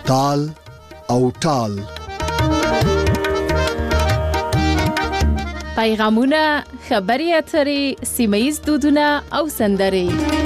تال او ټال. پیغامونه، خبري اترې، سیمه‌ییز دودونه او سندرې.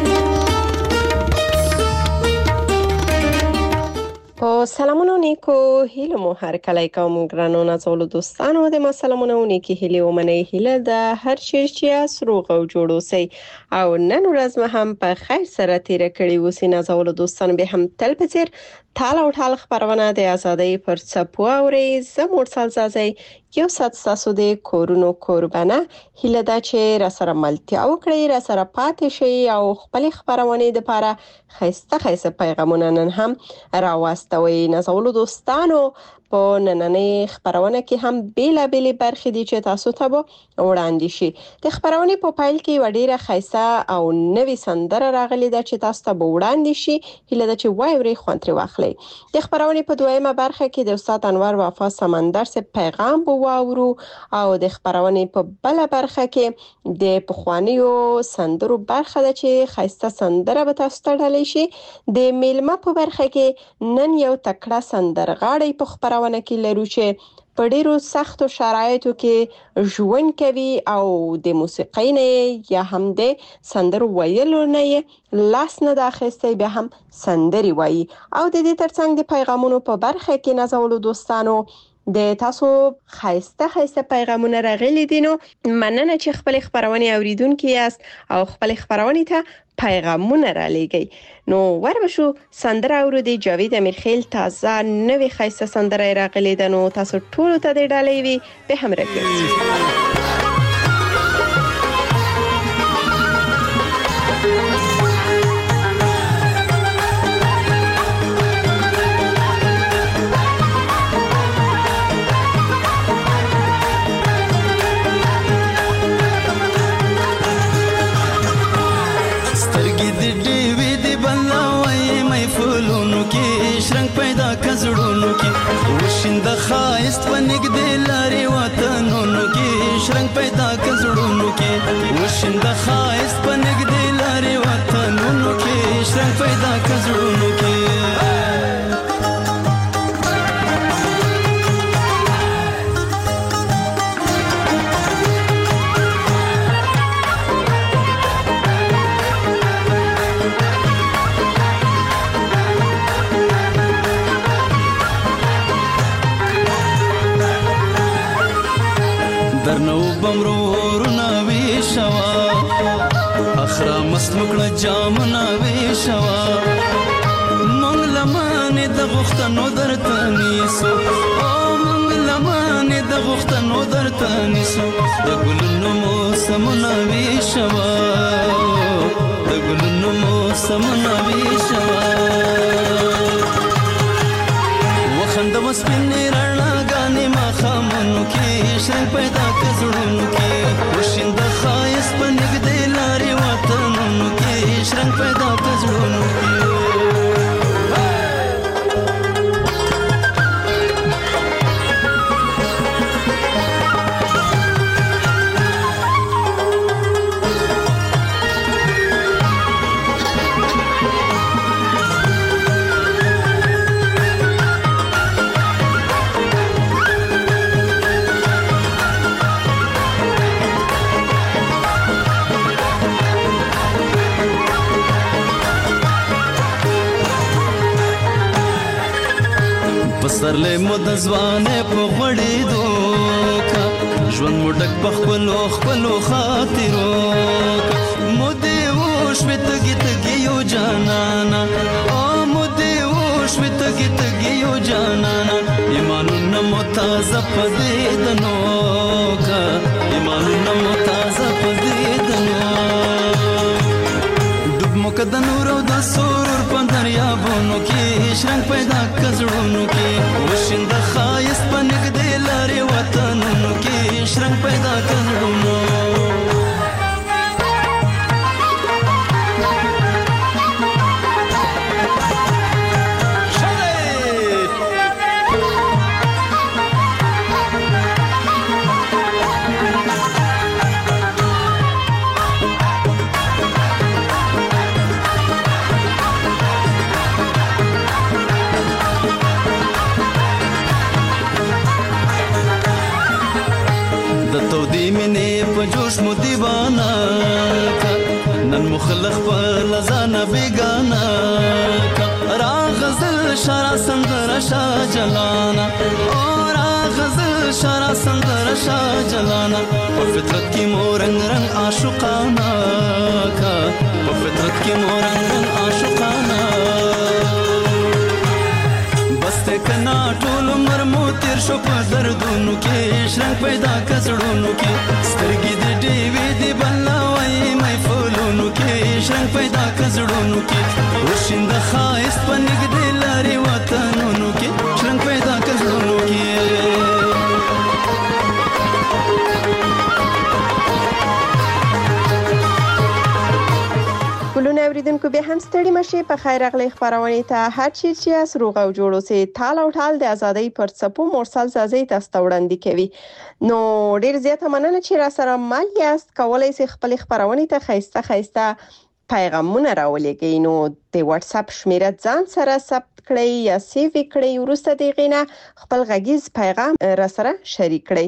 سلامونه نیکو هیله مو هر کله کوم ګرانو نازولو دوستانو د ما سلامونه نیکی هیله ومنه هیله د هر چیر چې سروغ او جوړو سي او نن ورځ مې هم په خیر سره تیر کړی وسی نازولو دوستانو به هم تل پچیر تال او ټال خبرونه د ازادۍ پر څپو اوري زموږ سالزازي یو سات تاسو د کورونو قربانه هیله دا چې را سره ملتیا وکړي را سره پاتې شي او خپل خبرونه د لپاره خسته پیغامونه نن هم راوستوي نازولو دوستانو په نننې خبرونه کې هم بیلابېلې برخې دي چې تاسو ته وړاندې شي. د خبرونه په پایل کې وړيره خیسه او نوې سندره راغلي ده چې تاسو ته وړاندې شي هله د چې وایوري خوانتري واخلي. د خبرونه په دویمه برخه کې د استاد انور وفا سمندر سے پیغام وواورو او د خبرونه په بل برخه کې د پخوانیو سندرو برخه ده چې خیسه سندره به تاسو ته ډالې شي. د میلمه په برخه کې نن یو تکړه سندرغاړی په خبرونه کې لرو چې په ډیرو سختو شرایطو کې ژوند کوي او د موسیقۍ نه یا هم د سندرو ویلو نه لاس نه داخسته به هم سندري وایي او د دې ترڅنګ د پیغامونو په برخه کې نازولو دوستانو د تاسو خسته پیغامونه راغلي دي. نو مننه چې خپل خبرونه اوریدونکو یاست او خپل خبرونه ته پیغامونه را لېږئ. نو وربشو سندره اورو د جاوید امیرخیل تازه نوې خسته سندره راغلي ده. نو تاسو ټول ته د ډالۍ وي به هم راکړئ. وشند خایست پنګ د لارې وطنونو کې شرنګ پیدا کزړونو کې وشند خایست پنګ د لارې وطنونو کې شرنګ پیدا کزړونو کې درنو بمرور ناوي شوا اخرا مسلوکړه جام ناوي شوا مونږ لمانه د غختنو درته نیسو او مونږ لمانه د غختنو درته نیسو د ګلونو موسم ناوي شوا د ګلونو موسم ناوي شوا وخند مسپنې رڼا غانې ما خامنو کې شرنګ پیدا کزړونو کې وشند خایس پنګ د لارې وطنونو کې شرنګ پیدا کزړونو کې پسرلې مود ځوانه په غړې دوکا ژوند مډک په خپلو خاطرو مود وش وتګي یو جانانا او مود وش وتګي یو جانانا ایمانونه متازه پدې دنو کا ایمانونه متازه پدې دنو ډوب مقد نور او د سرور په دریابونو کې شرنګ پیدا کزړونو کې وشند خایس پنګ د لارې وطنونو کې شرنګ پیدا کزړونو په جوش مو دیوانه نن مخلخ په لزانه بیگانه راغزل شارع سندره شاه جلانا راغزل شارع سندره شاه جلانا په فطرت کې مو رنگ رنگ عاشقانه په فطرت کې مو رنگ رنگ عاشقانه بسته کنا ټول عمر مو تیر شو په دردونو کې شرنګ پیدا کړهونو کې سترګې دې ډېوې دې بلوي مې فولونو کې شرنګ پیدا کړهونو کې وشند خایست په نګدې لارې وطنونو کې شرنګ پیدا کړهونو کې ګلونه اوریدونکو به هم ستړي مشي په خیر راغلی خبرونه ته هر چی چې اس روغ او جوړو سي تال او ټال د ازادۍ پر څپو مرسل زازي تاسو وړاندې کوي نو ډیر زیاته مننه چې را سره مال یاست کولای سي خپل خبرونه ته خيسته پیغامونه راولېږئ نو د واتس اپ شمیره ځان سره ثبت کړئ یا سیو کړئ ورسته دغینه خپل غږیز پیغام را سره شریک کړئ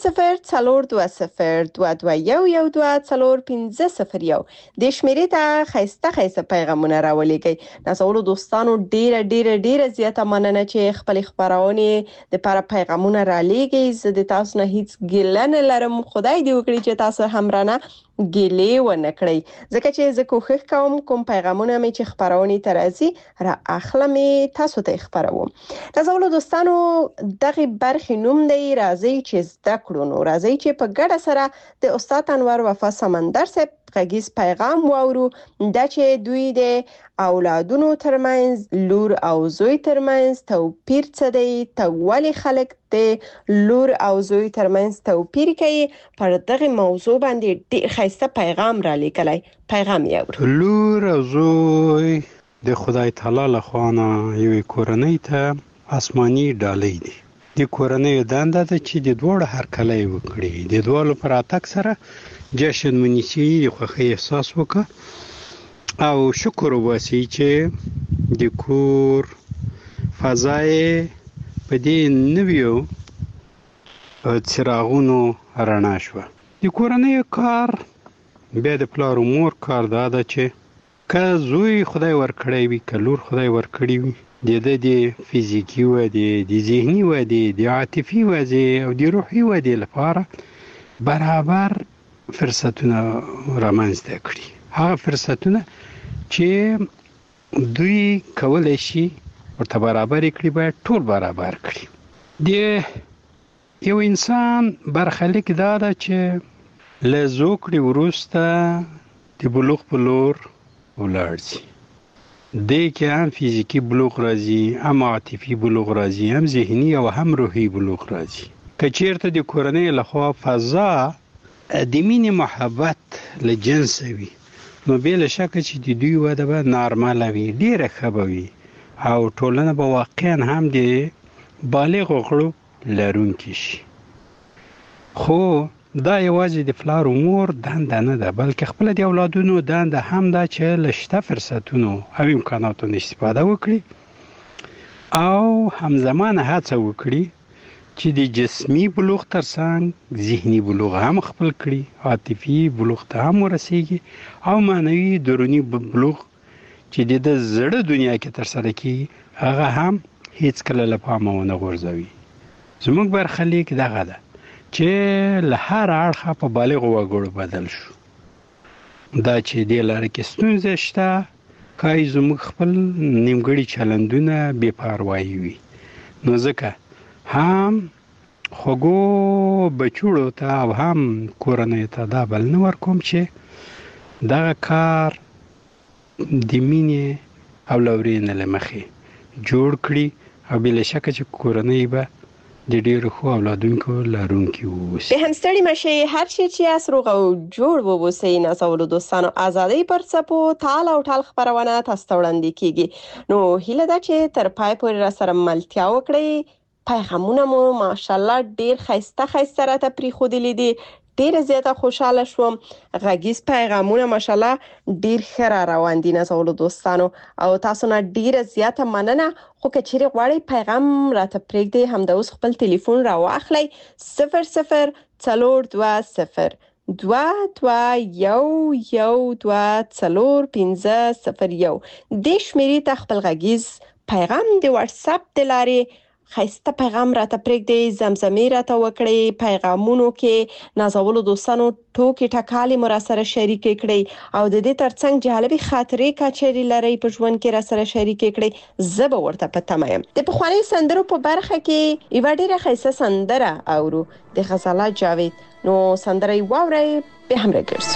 00422212401501 د شمیرې ته خيسته پیغامونه راولېږئ ناسولو دوستانو ډیره زیاته مننه چې خپل خبرونه د لپاره پیغامونه را لېږئ زه د تاسو نه هیڅ ګیله نه لرم خدای دې وکړي چې تاسو هم رانه ګیلې ونه کړئ ځکه چې زه کوښښ کوم پیغامونه مې چې خبرونه ترازی را اخلم تاسو ته خبروم تاسو دوستانو دغه برخې نوم دی راځي چې زده کړو نو راځي چې په ګډه سره د استاد انور وفا سمندر صاحب غږیز پیغام واورو دا چې دوی د اولادونو ترمنځ لور او زوی ترمنځ توپیر څه دی ولې خلک د لور او زوی ترمنځ توپیر کوي پر دغه موضوع باندې ډېر ښایسته پیغام را لیکلی پیغام یاورو لور او زوی د خدای تعالی له خوا نه یوې کورنۍ ته آسماني ډالۍ دي د کورنۍ دنده ده چې د دوړ هرکلی وکړي د دوالو پر اتک سره جشن منیسي د خوښۍ احساس وکړه او شکر وباسي چې د کور فضای په دې نویو څراغونو رڼا شوه د کورنۍ کار بیا د پلار او مور کار دا ده چې که زوی خدای ورکړی وي که لور خدای ورکړی وي د فزیکی ودې د ذهني ودې د عاطفي ودې او د روحي ودې لپاره برابر فرصتونه رامنځته کړي هغه فرصتونه چې دوی کولای شي ورته برابر کړي باید ټول برابر کړي د یو انسان برخلیک دا ده چې له زوکړې وروسته د بلوغ په لور ولاړ شي دې کې هم فزیکی بلوغ راځي هم عاطفي بلوغ راځي هم ذهني او هم روحي بلوغ راځي که چیرته د کورنۍ لخوا فضا د مینې محبت له جنس وي نو بلا شک چې د دوی وده به نارمل وي ډیره ښه به وي او ټولنه به واقعا هم د بالغ غړو لرونکي شي خو دا یوازې د پلار او مور دنده نه ده بلکې خپل د اولادونو دنده هم ده چې له شته فرصتونو او امکاناتو استفاده وکړي او همزمانه هڅه وکړي چې د جسمي بلوغ ترڅنګ ذهني بلوغ هم خپل کړي عاطفي بلوغ ته هم ورسیږي او معنوي دروني بلوغ چې د زړه دنیا کې ترسره کیږي هغه هم هیڅ کله له پامه ونه غورځوي زموږ برخلیک دغه ده چې له هر اړخه په بالغ وګړو بدل شو دا چې د لاره کې ستونزه شته کای زموږ خپل نیمګړي چلندونه بې پروایي وي نو ځکه هم خوګو بچوړو ته او هم کورنۍ ته دا بل نه ورکوم چې دغه کار د مینې او لورینې له مخې جوړ کړي او بلا شک چې کورنۍ به د ډیرو خو اولادونکو لرونکي ووسی به هم ستړي مشي هر شي چې اس روغ او جوړ ووسی ناسولو دوستانو ازادۍ پر څپو تال او ټال خبرونه تاسو وړاندې کیږي نو هیله ده چې تر پای پورې را سره ملتیا وکړي پیغامونه مو ماشاءالله ډیر خیسته راته پریښودلې دي ډیر زیاته خوشاله شوم غږیز پیغامونه ماشاءالله ډیر ښه روان دي ناسولو دوستانو او تاسو نه ډیر زیاته مننه خو که چیرې غواړئ پیغام راته پرېږدئ همدا اوس خپل ټلیفون راواخلئ 004220 2212045001 د شمیرې ته خپل غږیز پیغام د واتس اپ د لارې خیسته پیغام راته پرېږدئ، زمزمې راته وکړئ، پیغامونو کې نازولو دوستانو ټوکې ټکالې مو راسره شریکې کړئ او د دې ترڅنګ جالبې خاطرې کچېرې لرئ په ژوند کې راسره شریکې کړئ. زه به ورته په تمه یم. د پخواني سندرو په برخه کې یوه ډېره ښایسته سندره اورو د غزاله جاوید. نو سندره یې واورئ، بیا هم راګرځو.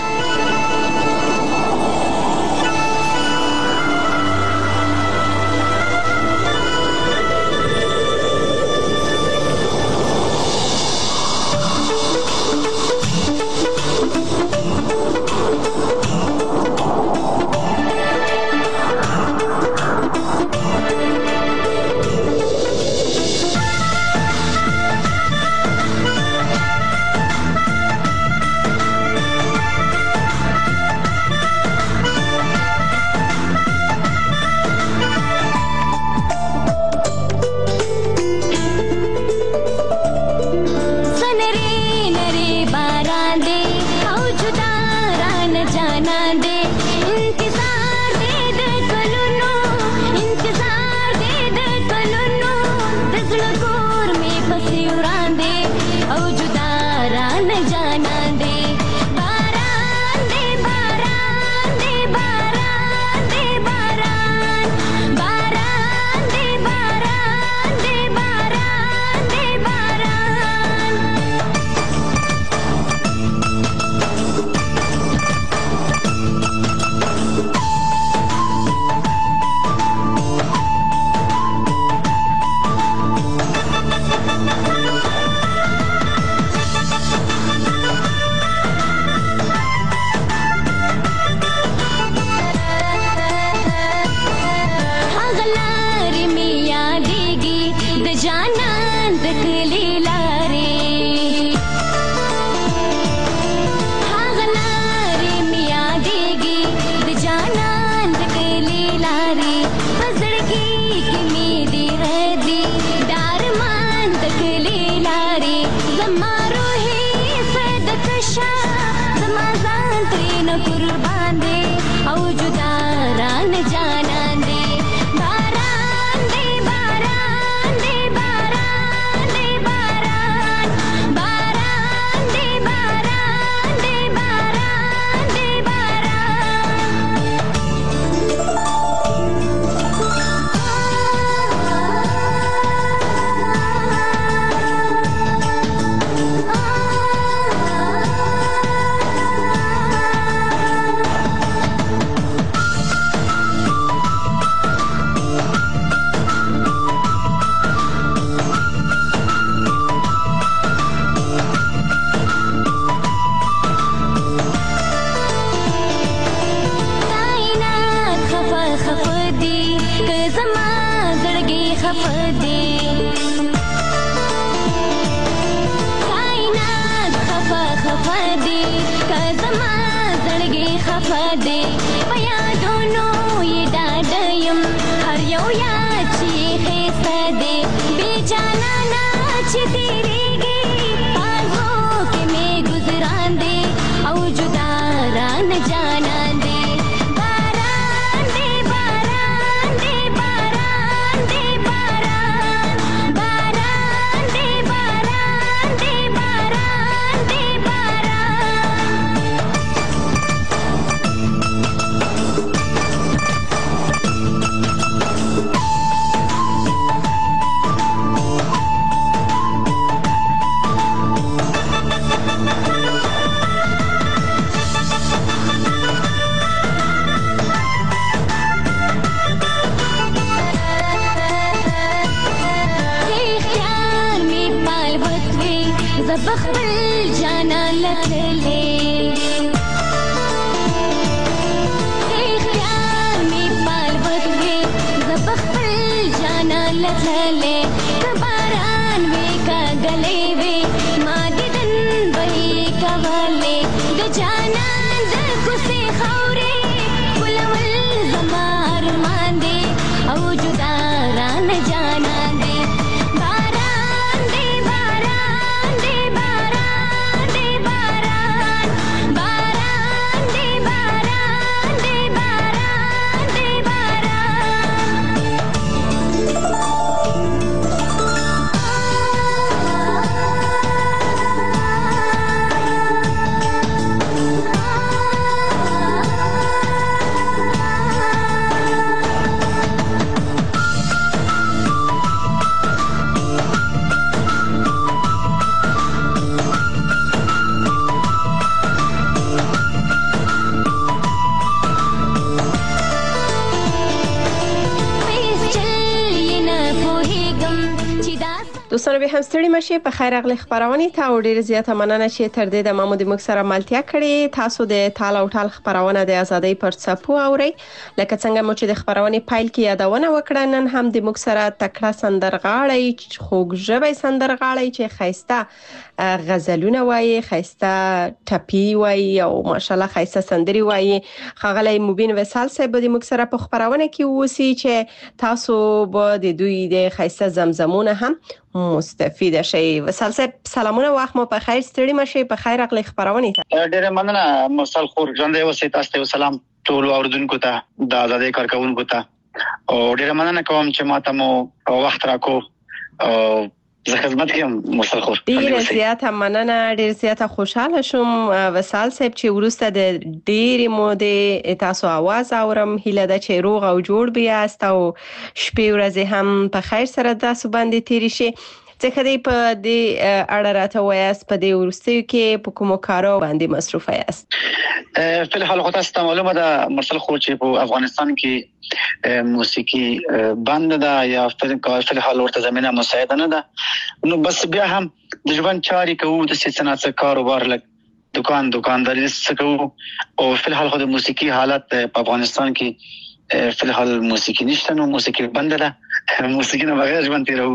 دوستانو به هم ستړي مشي په خیر اغلی خبرونه ته او ډیر زیاته مننه چې تر دې د مامو د مخ سره ملتیا کړې. تاسو د تال او ټال خبرونه د ازادۍ پر څپو اوري. لکه څنګه مو چې د خبرونه پایل کې یادونه وکړه، نن هم د مخ سره تکړه سندرغاړی خوږ ژبې سندرغاړی چې خيسته غزلونه وایي، خيسته ټپی وایي او ماشالله خيسته سندري وایي. خغلی مبین وصال صاحب د مخ سره په خبرونه کې وسی چې تاسو به د دوی د خيسته زمزمونه هم مستفید شي. وصال صاحب سلامونه، وخت مو په خیر، ستړي مشي، په خیر اغلی خبرونه ته. ډیره مننه مرسل خور ژوند اوسې، تاسو ته سلام ټول اوردونکو ته، د ازادۍ کارکونکو ته، او ډیره مننه کوم چې ماته مو وخت راکو او زه خدمت کوم مرسل خور. ډیره زیاته مننه، ډیره زیاته خوشاله شوم وصال صاحب چې ورسته د ډیرې مودې تاسو आवाज اورم. هیله ده چې روغ او جوړ بیاست او شپې ورځې هم په خیر سره تاسو باندې تیری شي. څنګه دی په دې اړه راته وایاست، په دې ورستیو کې په کومو کارو باندې مصروف یاست؟ په الحال خو تاسو ته معلومه ده مرسل خور چې په افغانستان کې موسیقي بند ده یا په الحال ورته زمينه مساعده نه ده، نو بس بیا هم د ژوند چاري کوو، د صنعت کاروبار لک دکانداري کوو، او په الحال خو د موسیقي حالت په افغانستان کې په الحال موسیقي نشته، نو موسیقي بند ده، موسیقي نه بغیر ژوند تیرو.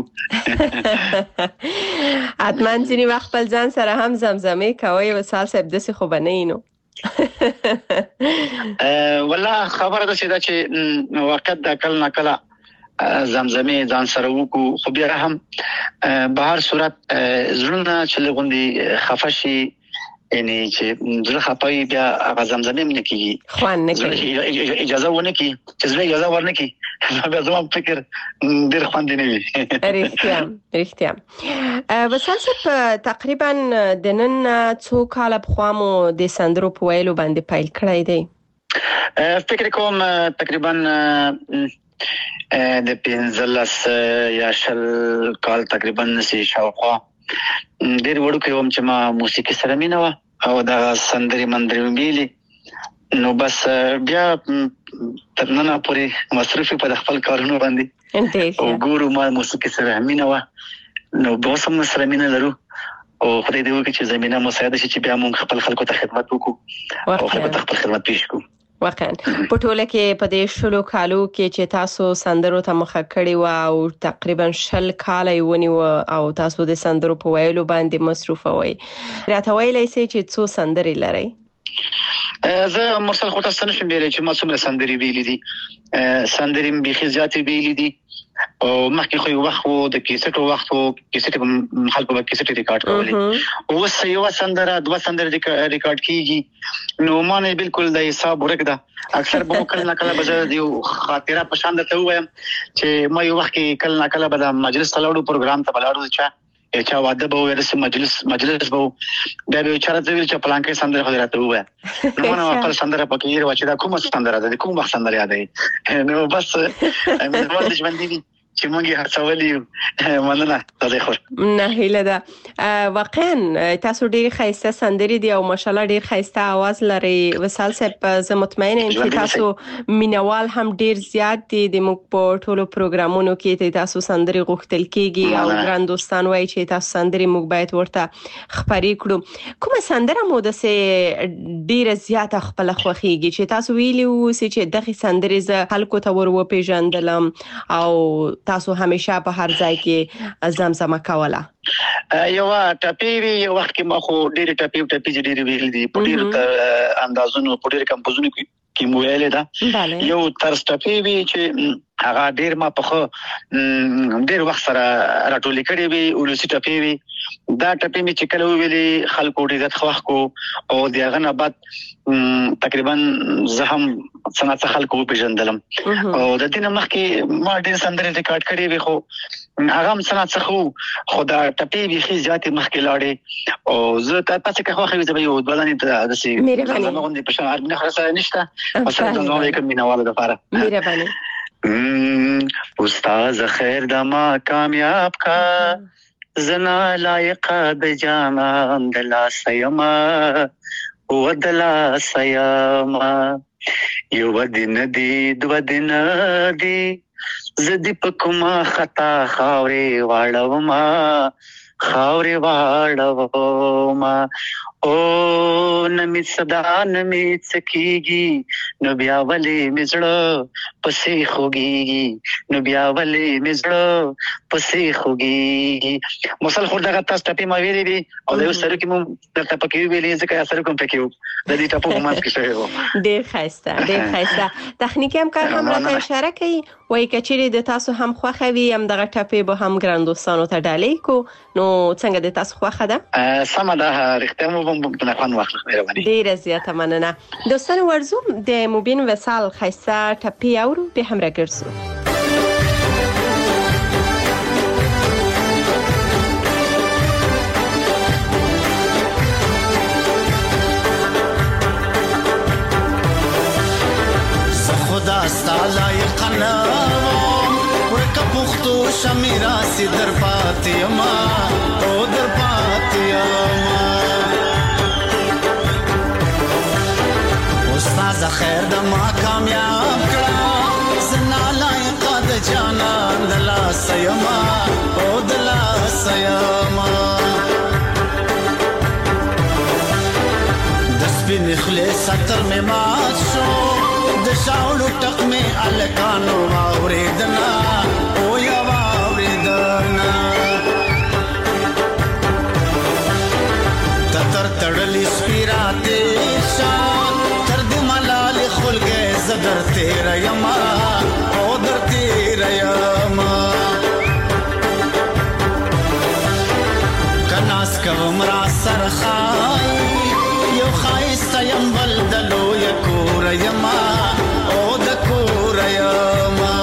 اتمن ځینی وخت خپل ځان سره هم زمزمه کوي وصال صاحب، دسه خو بنئینو. والله خبره ده چې وخت د کله ناکله زمزمه ځان سره وکړو، خو بیا هم به هر صورت زړه چې لغوندي خفشي، یعنی چې زړه خپای بیا هغه زمزمه نه کیږي، خوان نه کوي، اجازه ونه کی چې زړه اجازه ورنه کی، بیا زما فکر ډیر خوند نه وي. رښتیا وصال صاحب تقریبا د نن څو کال په خامو د سندرو په ویلو باندې پیل کړی دی؟ فکر کوم تقریبا د 15 یا 20 کال تقریبا نسی شاوخوا ډیر وړو کې هم چې ما موسیقي سره مینه و او دا سندري مندري ویلي، نو بس بیا تر نن پورې مصروف په خپل کارونو باندې او ګورو ما موسیقي سره مینه و، نو به سم سره مینه لرو او خدای دې وکړي چې زمينه مساعده شي چې بیا موږ خپل خلکو ته خدمت وکړو او خپل خدمت پیش کړو. واقعا په ټوله کې په دې شلو کالو کې چې تاسو سندرو ته مخه کړی و او تقریبا 20 کال یې ونیو او تاسو د سندرو په ویلو باندې مصروف وای، راته ویلای شئ چې څو سندري لرئ؟ زه مرسل خو تاسو نشم ویلای چې ما څومره سندري ویلي دي، سندري بيخي زیاتې ویلي دي، او مخکې خو وخت وو د کیسټو وخت وو، کیسټ خلکو به کیسټ ریکارډ کولې، اوس یو سندره دوه سندره ریکارډ کیږي، نو ما نه بالکل د حساب ورکړه. اکثر به کله نه کله به یو خاطره په شان درته وایم چې ما یو وخت کې کله نه کله به د مجلس تلاړو پروګرام ته بلاړو، چا واده به ورسې مجلس به بیا به چارته ویل چې پلانکې سندره خو راته وای، نو ما خپل سندره پکې یې واچې دا کومه سندره ده، کوم وخت سندره یادې، نو بس مې ورته ژوند دي چې مونږه هڅولې مننه تاسو خور. نه هیله ده واقعا تاسو ډیر خیسته سندري دي او ماشالله ډیر خیسته आवाज لري وصال صاحب. زه مطمئنه یم چې تاسو مینوال هم ډیر زیات دي، د موږ په ټولو پروګرامونو کې تاسو سندري غوښتل کیږي او ګران دوستان وایي چې تاسو سندري موږ باید ورته خبرې کړو. کومه سندره مو د سه ډیر زیات خپل خوخيږي چې تاسو ویلي وو چې دغه سندري ز خلکو ته ور و پیژندلم او تاسو همیشه په هر ځای کې زمزمه کوله؟ یو ټاپی وی یو وخت کې ما خو ډېر ټاپی ډېر ویل دي، په ډېر اندازونو په ډېر کمپوزونو کې مو ویل ده. یو طرز ټاپی وی چې هغه ډېر ما په ډېر وخت سره راټولې کړې وی، ولسی ټاپی وی دا ټاپی می چې کله ویلي خلکو ډېر خوښ کو او دغه نه بعد تقریبا زه هم صنعت خلکو پیژندلم او د دې نه مخکې ما ډېر سندرې ریکارډ کړې وی، خو هغه هم صنعت خو خدا ټپی ویخي ذاتي مخکې لاړې او زه تاسو کې خوښوي چې یو ځلانه د سي زموږ غوندي په شان ارمنه خلاص نشته، السلام علیکم مینوال لپاره مهرباني. استاد خیر دما کامیاب کا زنا لایق د جام د لا سیما ودلا سیاما یو دین دی دو دین دی زدی پکما خطا خاورې واړوما خاورې واړوما او نمی صدا نمی څکیږي نو بیا ولې مزړه پسې خوږیږي نو بیا ولې مزړه پسې خوږیږي مسل خور دغه تاسو ټپې ما ویلې دي او یو سره کې مو دلته پکې ویلې ځکه اثر کوم پکې و د دې ټپو په ماس کې شوی و ډېر ښایسته تخنیکي همکار هم راته اشاره کوي وایي کچېرې د تاسو هم خوښه وي هم دغه ټپې به هم ګران دوستانو ته ډالۍ کو نو څنګه د تاسو خوښه ده سمه ده رښتیا مو هم په خوان واخله مهرباني ډېره زیاته مننه دوستانو ورزو د مبین وصال ښایسته ټپې اورو به هم راګرځو خدا ستالای قنام ورکا پختو شمیرا سی در پاتی ما او در پاتی ما استاز خیر دا ما کامیاب کرا زنالای قد جانا دلا سیما او دلا سیما دس بی نخلی ستر میں مات شو دشاولو ټق می الکانو واوریدنا او یا واوریدنا تر تړلی سپیراته شان تر دې ملال خلګه زدر تیر یما او در تیر یما کناس کوم را سرخای یو خایست یم ولدلو یکور یما او د کور یما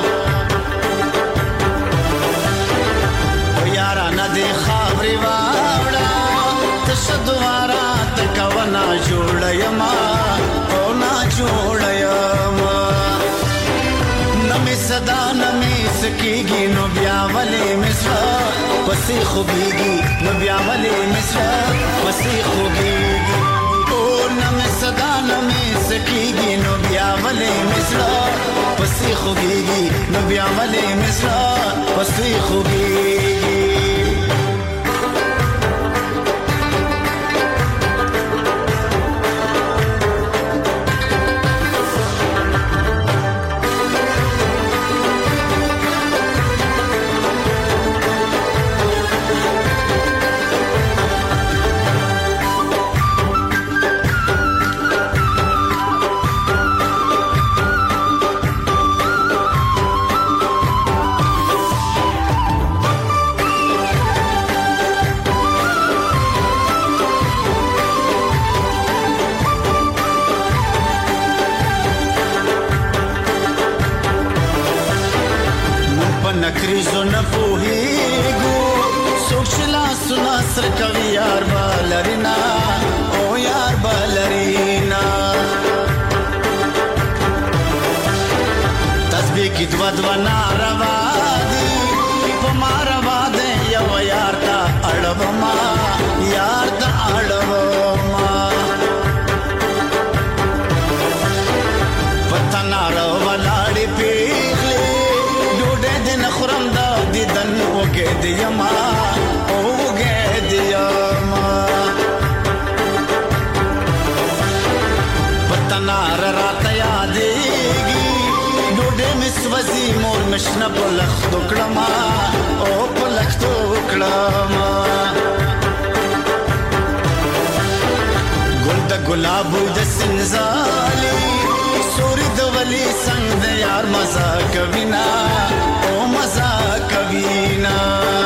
یارا ندی خبري واړه تشدوارا تکونا جوړ یما او نا جوړ یما نمی صدا نمی سکیږي نو بیا ولې مصر پسې خوږیږي نو بیا ولې مصر پسې خوږیږي نمی صدا نمی سکیږي نو بیا ولې مصر پسې خوږیږي نو بیا ولې مصر پسې خوږیږي نکریزو نپوهیگو سوکشلا سنا سر کوي یار بالرینا او یار بالرینا تسبیح کی دو ناروا دی پماروا دے یو یار تا اڑوما یار تا اڑوما پتنارو ولاړی پیغلی خورم دا دیدن وګه دیما اوګه دیما پتنار رات یادېږي ډوډۍ مسوځي مور مشنه په لختو کړما او په لختو کړما ګل د ګلابو د سنځالي سوري د ولی څنګه د یار مزه کوینا او مزه کوینا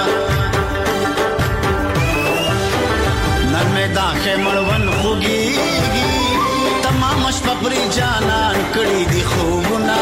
نن مې دا خمړون خوږیږي تمام شپه پرې جانان کړي دي خوبونه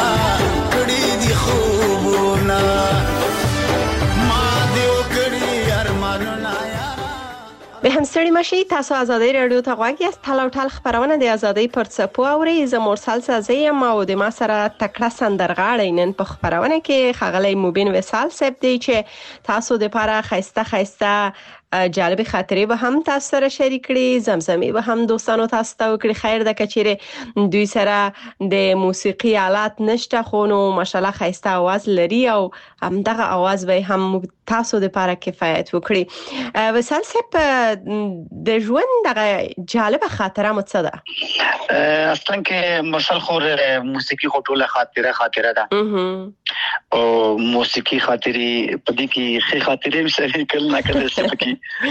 ما دیو کړي ارمانونه به هم ستړي مشي تاسو آزادۍ رادیو ته غواړئ یاست تل او ټال خبرونه د آزادۍ پر څپو اورئ زه مرسل سازی یم او د ما سره تکړه سندرغاړی نن په خبرونه کې ښاغلی مبین وصال صاحب دی چې تاسو دپاره ښایسته جالب خاطرې به هم تاسو سره شریک کړي، زمزمې به هم دوستانو تاسو ته وکړي. خیر د کچېره دوی سره د موسیقي آلات نشته، خو نو ماشاءالله خایسته आवाज لري او همدغه आवाज به هم تاسو د لپاره کفایت وکړي. وصال صاحب د ژوند دغه جالب خاطره مو څه ده؟ اصلا کې مرسل خور موسیقي خټوله خاطره ده او موسیقي خاطرې په دې کې خې خاطرې هم سره کله نه کله سپکی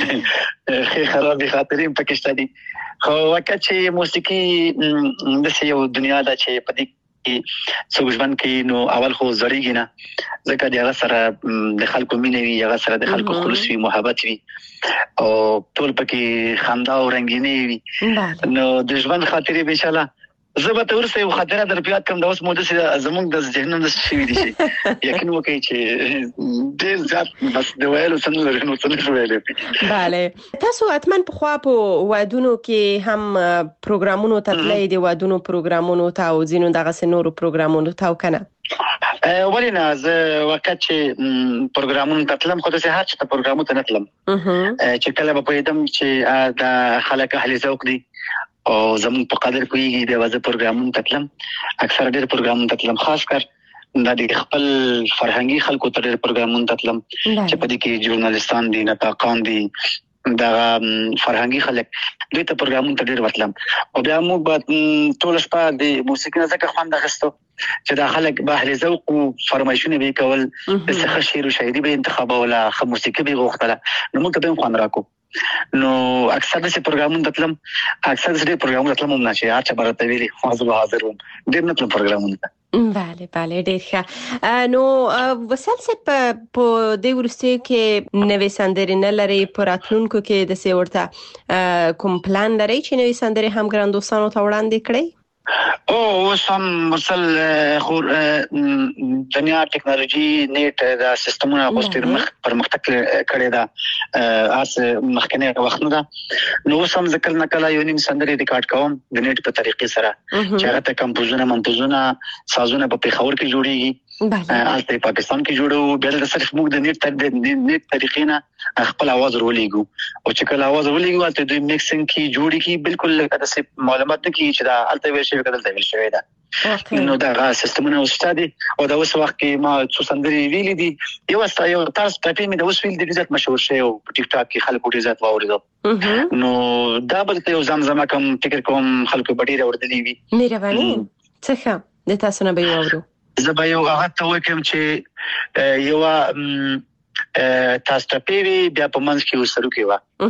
خې خرابې خاطرې هم پکې شته دي. خو وکړه چې موسیقي د یو دنیا ده چې په دې څو ژوند کې نو اول خو زړیږي نه، ځکه د هغه سره د خلکو مینه وي، هغه سره د خلکو خلوص وي، محبت وي او ټول پکې خندا او رنگینی وي. نو د ژوند خاطرې به ان شاء الله زه به تاسو یو خاطره در په یاد کوم. د اوس مو د زمونږ د ذهنونو د شوي دي چې یقین وکړئ چې ډېر زیات بس د ویلو څه نه لري نو څه نه ویلې. بله تاسو اتمن په خوا په وادونو کې هم پروګرامونو ته تللی دي، وادونو پروګرامونو ته او ځینو دغه نورو پروګرامونو ته کنه؟ ولې نه، زه وخت چې پروګرامونو ته تلم خو د هر څه پروګرامونو ته نه تلم چې کله به پوهېدم چې د خلک اهل ذوق دي او زمون په قدر کوي د وځ پروګرامونو تکلم. اکثر ډېر پروګرامونو تکلم، خاص کر د خپل فرهنګي خلکو ته ډېر پروګرامونو تکلم چې په دې کې ژورنالستان دي، ناطقان دي، دا فرهنګي خلک دوی ته پروګرامونو ته ډېر وتلم. او بیا موږ به ټول شپه د موسیقي نه ځکه خوند اخیستو چې دا خلک به اهل ذوق او فرمایشونه به کول، د څه شعر او شاعري به انتخابوله، خو موسیقي به غوښتله، نو موږ ته خوند راکو. نو اکثر د پروګرامونو تلم، اکثر د پروګرامونو تلم نه شي اچھا برته ویلي حاضر وم ډېر نه تلم پروګرامونو ته. بله ډېر ښه. نو وصال صاحب په دې ورستیو کې نوې سندرې نه لري، په راتلونکو کې د څه ورته کوم پلان لري چې نوې سندرې هم ګران دوستانو ته وړاندې کړئ؟ اوس هم مرسل خور دنیا ټیکنالوژي نیټ دا سیستمونه غوښتل مخ پرمختګ کړی دا اس مخکنه وخت نه ده. نو اوس هم ذکر نه کله یو نیم سندرې ریکارډ کوم د نیټ په طریقې سره چې هغه ته کمپوزونه سازونه په پیښور کې جوړیږي، البته پاکستان کې جوړو. بیا د صرف موږ د نیټ طریقې نه خپل आवाज رولېګو او چې کله आवाज رولېګو ته د میکسینګ کې جوړیږي بالکل لکه د معلومات نه کې چې دا البته ویل شوی کدل ویل شوی دا. نو دا سیستمونه وستادي او دا اوس وخت کې ما څو سندرې ویلې دي. یو تاسو ټاپې مې د اوس ویل د عزت مشهور شي او په ټیک ټاک کې خلکو ډېر عزت واوریدو. نو دا بل ته زمزمه کوم فکر کوم خلکو ډېر اوریدلې وي. مهرباني څه د تاسو نه به اورو. زه به یو هغه ته وکم چې یو تاسو ته پیری بیا په منځ کې وسرو کې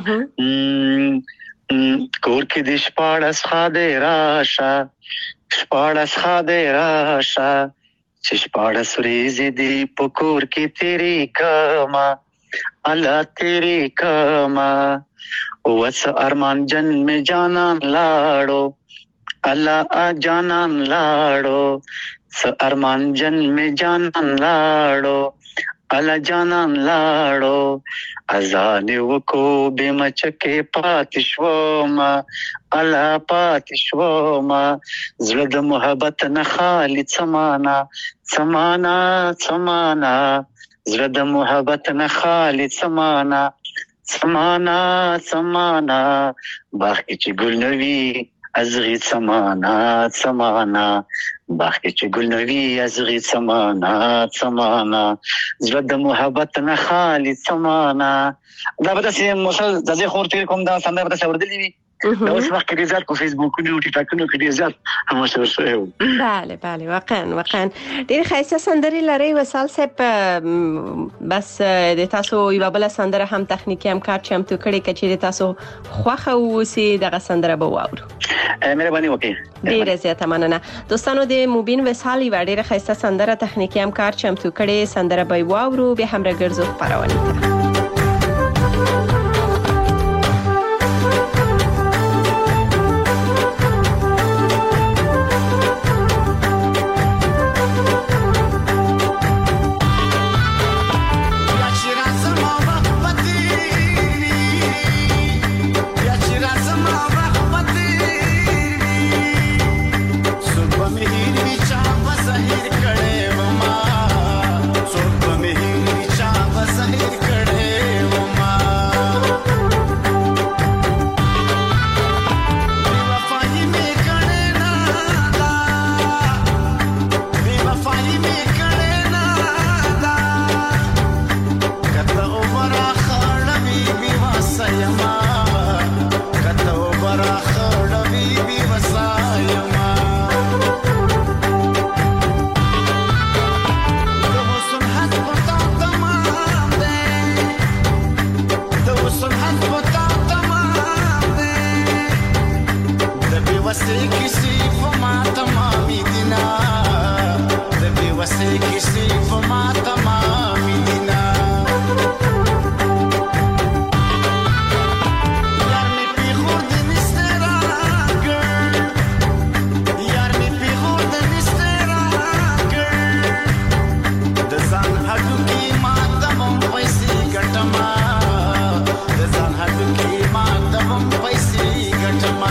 وا کور کې د شپاړس خاده راشه شپاړس خاده راشه چې شپاړس ورځې دی په کور کې تیری کما الله تیری کما وس ارمان جن میں جانان لاړو الله جانان لاړو س ارمان جن میں جانان لاړو الله جانان لاړو اذان وکو به مچکه پاتشوما الله پاتشوما زړه د محبت نه خالي سمانا سمانا سمانا زړه د محبت نه خالي سمانا سمانا سمانا باغ کې ګل نوي ازغی سمانا سمانا باغ کې ګل نوي ازغی سمانا سمانا زړه د محبت نه خالي سمانا. دا به تاسو مسل د ځې خور تیر کوم دا سندره به تاسو وردلی وي. دا اوس وخت کې زیات کو فیسبوک او ټیک ټاک نو کې زیات هم مشهور شوی. بله واقعا ډېر ښایسته سندرې لري وصال صاحب. بس د تاسو یو بل سندره هم تخنیکی امکان چمتو کړي چې تاسو خوخه وسی دغه سندره به واورو. مهرباني وکړئ. ډېر زیاته مننه. دوستانو د موبین وصال یو ډېر ښایسته سندره تخنیکی امکان چمتو کړي سندره به واورو به هم راګرځو خبرونه ته. Sahir kade وسې کیسې په ما تمامې دینا یار مې پیغور د نسته راکړ یار مې پیغور د نسته راکړ د ځان هډو کې ما تمام پیسې ګټما د ځان هډو کې ما تمام پیسې ګټما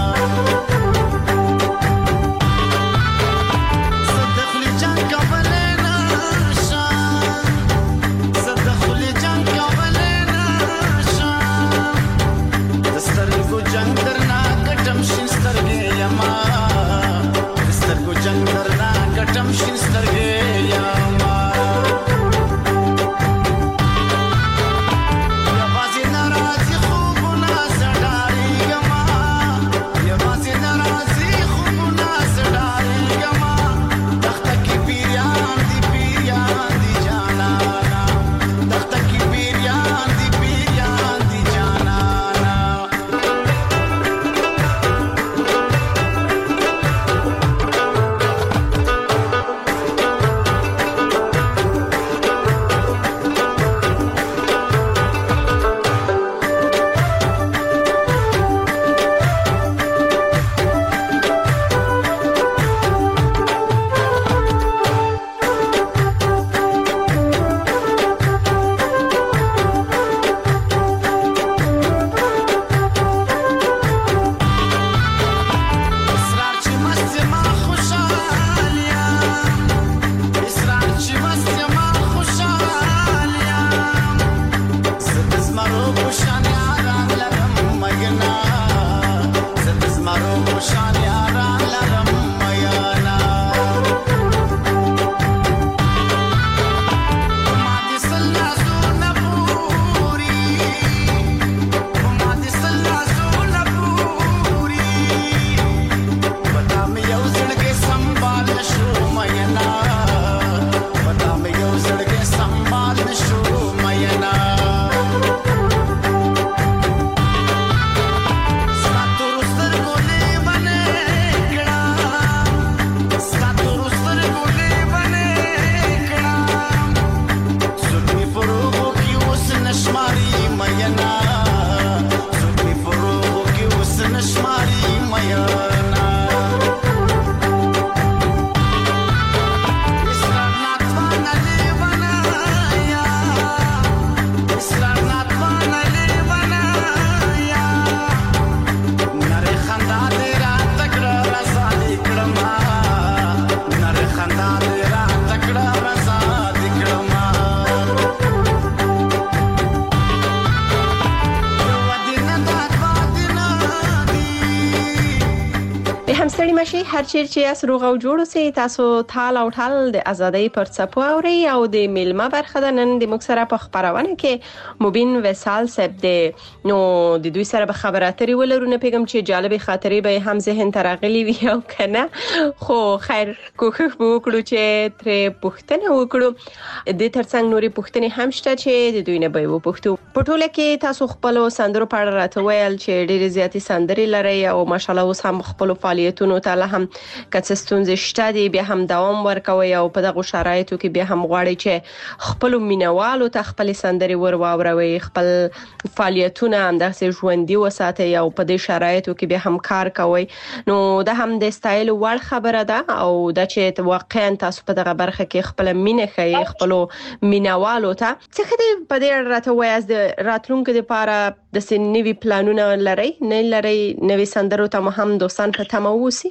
هر چیر چې اس روغ او جوړ اوسئ تاسو تال او ټال د ازادۍ پر څپو اوري او د میلمه برخه د نن د موږ سره په خبرونه کې مبین وصال صاحب د نو د دوی سره به خبرې اترې ولرو نه پیغام چې جالب خاطرې به هم ذهن ترغلي وي او کنه خو خیر کوښښ وکړو چې تر پښتنه وکړو د ترڅنګ نوري پښتنې هم شته چې د دوی نه به وپښتو په ټوله کې تاسو خپل سندرو په اړه راته ویل چې ډېر زیاتې سندري لري او ماشالله اوس هم خپل فعالیتونو ته هم کڅستونځ شته دي بیا هم دوام ورکوي او په دغه شرایطو کې بیا هم غواړي چې خپل مینوالو ته خپل سندري ورواوروي خپل فعالیتونه هم دغه ژوندۍ وساتي او په دې شرایطو کې بیا هم کار کوي نو دا هم د سټایل وړ خبره ده او دا چې واقعا تاسو په دغه برخه کې خپل مینه کوي خپل مینوالو ته څه دې په دې راته وایي د راتلونکو لپاره د سنوي پلانونه لري نه لري نوې سندرو ته هم دوستان په تمه وسی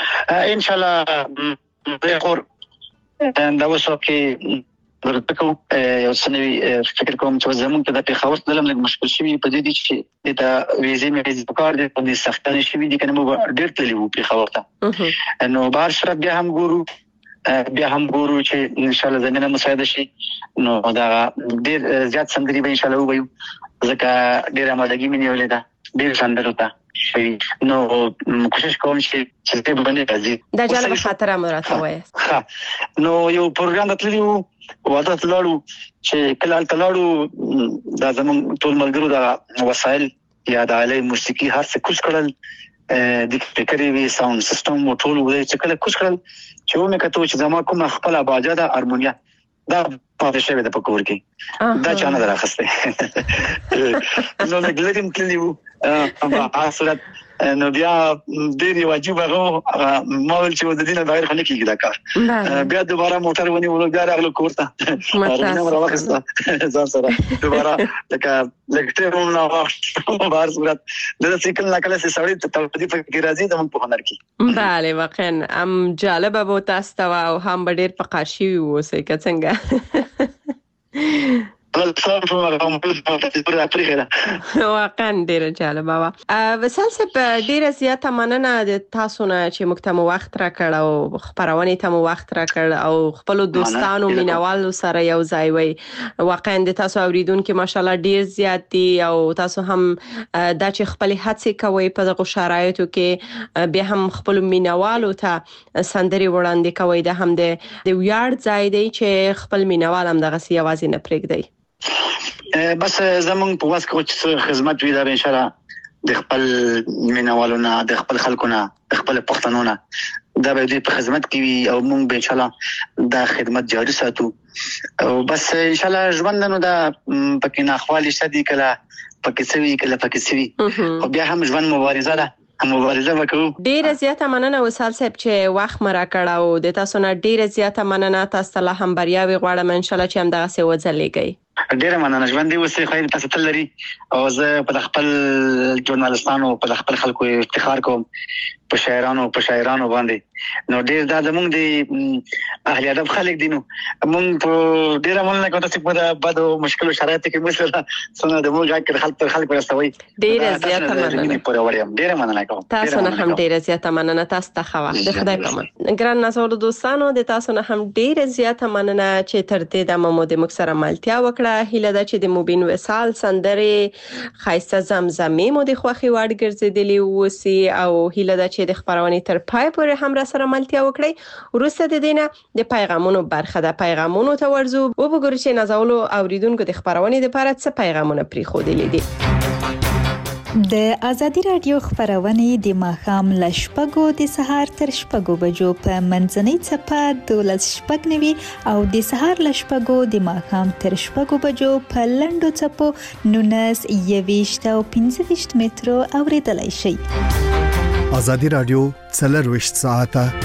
ان شاء الله بخور دا وسو کې ورته یو سنوي فکر کوم چې زمونږ ته د پیښور دلم لږ مشکل شي په دې چې دا ویزې مې په کار دي په دې سختانه شي دي کنه مو ډېر تللی وو پیښور ته نو بهر سره بیا هم ګورو چې ان شاء الله زمينه مساعده شي نو دا ډېر زیات سندري به ان شاء الله وایو ځکه ډېر آمادګي مې نیولې ده ډېر سندرو ته نو کوشش کوم چې دې باندې راځي دا جالب خاطره مراته وایي نو یو پروګرام تللیو واده تلاړو چې کله تلاړو دا زمون ټول ملګرو دا وسایل یا د علی موسیقي هر څه کوش کړل د سپیکرې وی ساوند سیستم او ټول وې چې کله کوم کړل چې مې کته چې زما کوم خپل باجه د هارمونیا دا پاتې شوی د پکور کې دا چانه درخسته نو د ګلریم کلیو په صورت نو بیا ډېر واجب هغه مول چې د دینه بغیر خلک کېږي دا کار بیا دوباره موټر ونی ولو بیا راغلو کوړه نه راوخسته ځان سره دوباره لکه نو بهر صورت د سیکل نکله سړی ته توجه فکر راځي د من په هنر کې بله واقعا جالبه بو تاسو ته او هم ډېر فقاشي اوسئ که څنګه واقعا ډیره جالبه وه. وصال صاحب ډیره زیاته مننه د تاسو نه چې موږ ته مو وخت راکړ او خپرونې ته مو وخت راکړ او خپلو دوستانو مینوالو سره یو ځای وئ. واقعا د تاسو اوریدونکي ماشاءالله ډیر زیات دي او تاسو هم دا چې خپلې هڅې کوئ په دغو شرایطو کې بیا هم خپلو مینوالو ته سندرې وړاندې کوئ دا هم د ویاړ ځای دی چې خپل مینوال هم دغسې یوازې نه پرېږدئ. بس زمونږ په واس کې چې خدمت وي دا ان شاء الله د خپل مینوالو نه د خپل خلکو نه د خپل پښتنو نه دا به دې په خدمت کې وي او موږ به ان شاء الله دا خدمت جاري ساتو او بس ان شاء الله ژوند نو دا پکې نه خالي شدي کله پکې سوي کله پکې سوي او بیا هم ژوند مبارزه ده مبارزه وکړو. ډیره زیاته مننه وصال صاحب چې وخت مو راکړ او د تاسو نه ډیره زیاته مننه. تاسو ته هم بریاوي غواړم ان شاء الله چې هم دغسې وځلیږئ. ډیره مننه ژوند دې اوسې خیر تاسو تل لري او زه په خپل ژورنالستانو په خپل خلکو افتخار کوم په شاعرانو باندې نو ډیر دا زمونږ د اهل ادب خلک دي نو مونږ په ډیره مننه کوم تاسو په بدو مشکل شرایطو کې مثلا څنګه د موږ خلک رسوي. ډیره زیاته مننه. ډیره مننه کوم تاسو نه هم ډیره زیاته مننه. تاسو ته ښه وخت. د خدای په امان. ګران نازولو دوستانو د تاسو نه هم ډیره زیاته مننه چې تر دې دمه مو د موږ سره ملتیا وکړه. هیله ده چې د مبین وصال سندرې ښایسته زمزمې مو د خوښې وړ ګرځېدلې اوسي او هیله ده چې د خپرونې تر پای پورې هم را سره ملتیا وکړئ. وروسته د دې نه د پیغامونو برخه ده. پیغامونو ته ورځو وګورو چې نازولو اوریدونکو د خپرونې لپاره څه پیغامونه پرېښودلي دي. د ازادي رادیو خپرونې د ماښام له 6 د سهار تر 6 بجو په منځنۍ څپه 12:09 او د سهار له 6 د ماښام تر 6 بجو په لنډو څپو 19 او 15 مترو اوریدلای شئ. ازادي رادیو 24 ساعته.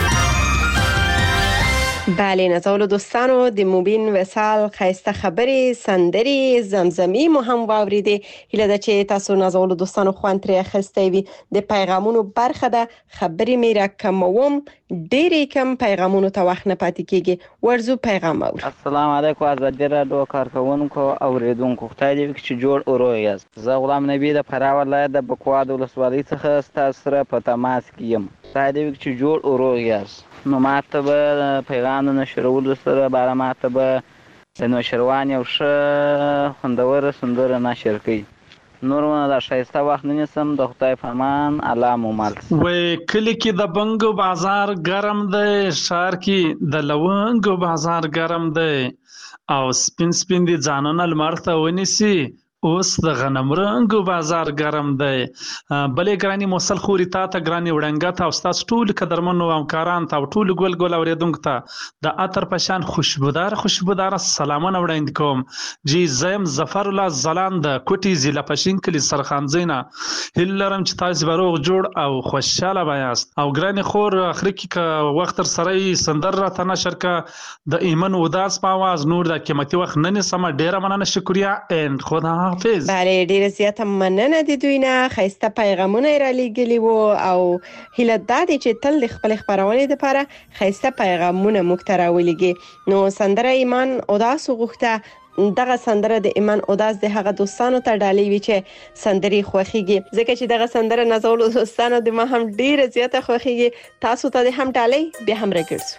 بله نازولو دوستانو د مبین وصال ښایسته خبرې سندرې زمزمې مو هم واوریدې. هیله ده چې تاسو نازولو دوستانو خوند ترې اخیستی وي. د پیغامونو برخه ده. خبرې مې راکموم ډېرې کم پیغامونو ته وخت نه پاتې کېږي. ورځو پیغام اورو. السلام علیکم ازادي رادیو کارکونکو اوریدونکو خدای دې وکړي چې جوړ او روغ یاست. زه غلام نبی د فراه ولایت د بکواه د ولسوالۍ څخه ستاسو سره په تماس کې یم. خدای دې وکړي چې جوړ او روغ یاست. نو ماته به پیغام نشرولو سره باره ماته به د نوشروان یو ښه خوندوره سندره نشر کړي. نورونه دا ښایسته وخت نه نیسم. د خدای په امان. الله مو مل. وای کلی کې د بنګو بازار ګرم دی ښار کې د لونګو بازار ګرم دی او سپین سپین دي ځانونه لمر ته ونیسي اوس د غنم رنګو بازار ګرم دی. بلې ګراني موصل خوري تا ته ګراني وړنګه ته او ستاسو ټولو قدرمنو همکاران ته او ټولو ګل ګل اورېدونکو ته د عطر په شان خوشبوداره سلامونه وړاندې کوم. جی زیم ظفر الله ځلان د کوټي ضلع پښین کلي سرخانځی نه هیله لرم چې تاسو به روغ جوړ او خوشحاله به یاست. او ګراني خور اخر کې که وخت تر سره سندر راته نشر که د ایمن وداس په اواز نور د قیمتي وخت نه نیسم. ډېره مننه شکریا اند خدا حافظ. بله ډیره زیاته مننه د دوی نه. ښایسته پیغامونه یې رالیږلي وو او هیله دا دی چې تل د خپلې خپرونې دپاره ښایسته پیغامونه موږ ته راولیږي. نو سندره ایمان اوداس وغوښته. دغه سندره د ایمان اوداس د هغه دوستانو ته ډالۍ وي چې سندرې خوښیږي ځکه چې دغه سندره نازولو دوستانو د ما هم ډیره زیاته خوښیږي. تاسو ته د هم ډالۍ بیا هم راګرځو.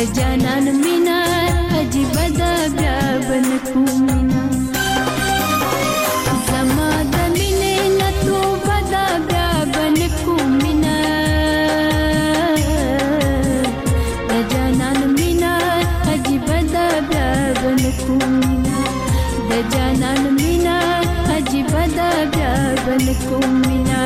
د جانان مینا عجیب ده بیا بن کومینا زما د مینې نه توبه ده بیا بن کومینا د جانان مینا عجیب ده بیا بن کومینا د جانان مینا عجیب ده بیا بن کومینا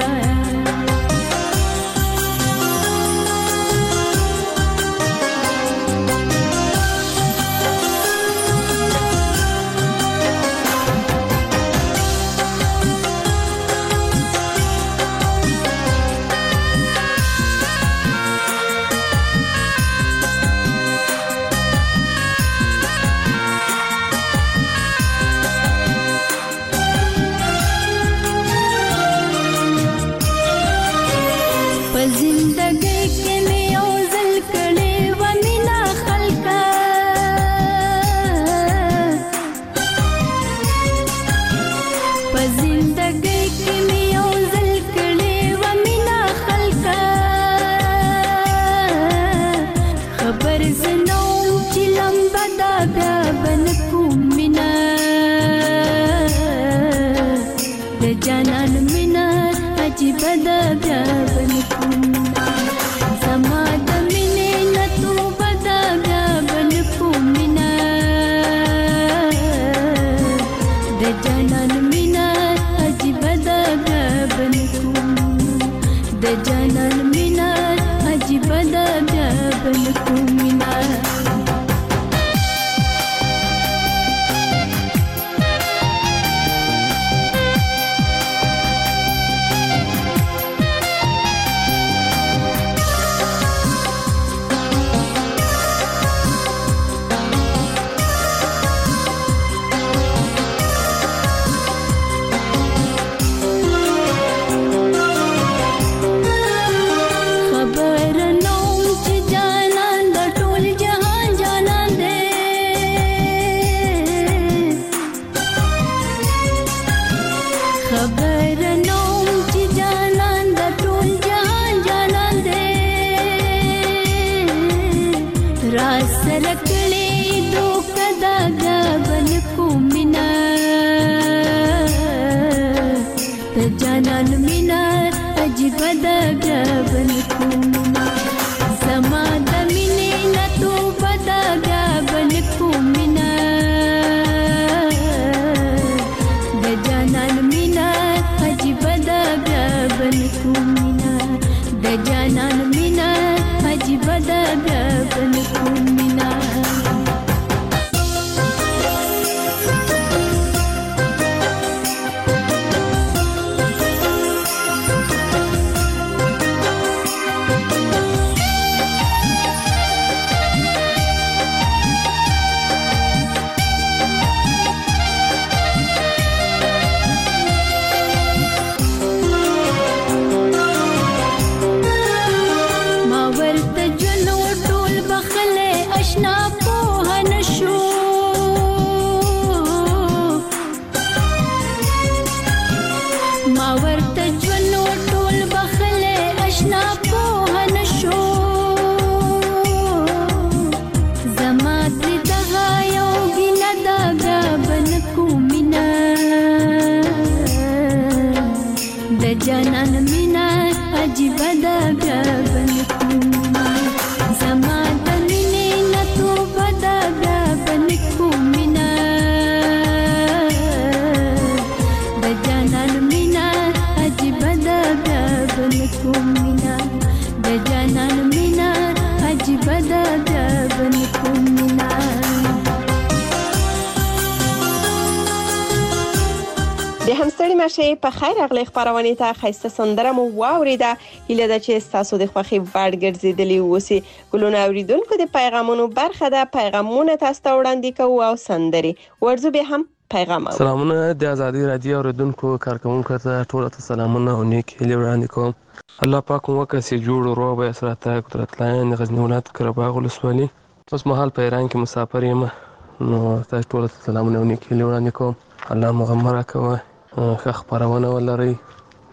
په خیر اغلی خبرونه ته خسته سندره مو واوریده هیله ده چې تاسو د خوخي وړ ګرځیدلی اوسئ ګلونه اوریدونکو د پیغامونو برخه ده پیغامونه تاسو ته وړاندې کوو او سندري ورزو به هم پیغام سلامونه د ازادي رادیو اوریدونکو کارکونکو ته ټول ته سلامونه او نیک هیله وړاندې کوم الله پاک مو وکړي جوړ رو به سره قدرت لاین غزنی ولایت قرهباغ ولسوالي اوس مهال په ایران کې مسافر یم نو تاسو ټول ته سلامونه او نیک هیله وړاندې کوم الله مغمره کوي خبرونه ولري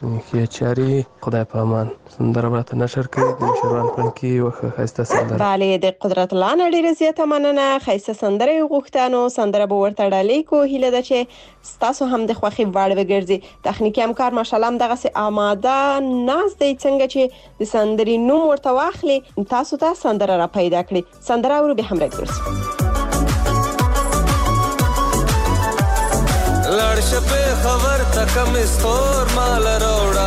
ښې چارې خدای په امان. سندره به راته نشر کړي د مشروان پنکي وخه ښایسته سندره. بله د قدرت الله نه ډیره زیاته مننه. ښایسته سندره یې غوښته، نو سندره به ورته ډالۍ کو. هیله ده چې ستاسو هم د خوښې وړ وګرځي. تخنیکي همکار ماشاءالله همدغسې آماده ناست دی څنګه چې د سندرې نوم ورته واخلي تاسو ته سندره را پیدا کړي. سندره اورو به هم راګرځي. لړ شپه خبر تکم استور مال روړا،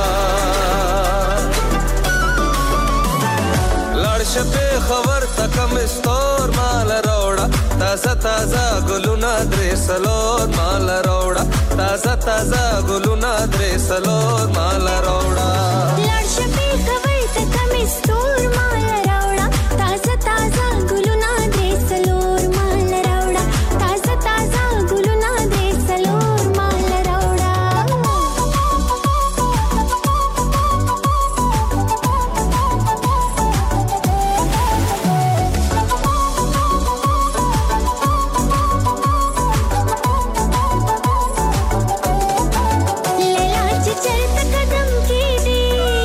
لړ شپه خبر تکم استور مال روړا، تازه تازه ګلونه درې سلور مال روړا، تازه تازه ګلونه درې سلور مال روړا، لړ شپه خبر تکم استور مال روړا، تازه تازه ګلونه درې سلور مال روړا، تازه تازه ګلونه درې سلور مال روړا. لیلا چې چرته قدم کېږي،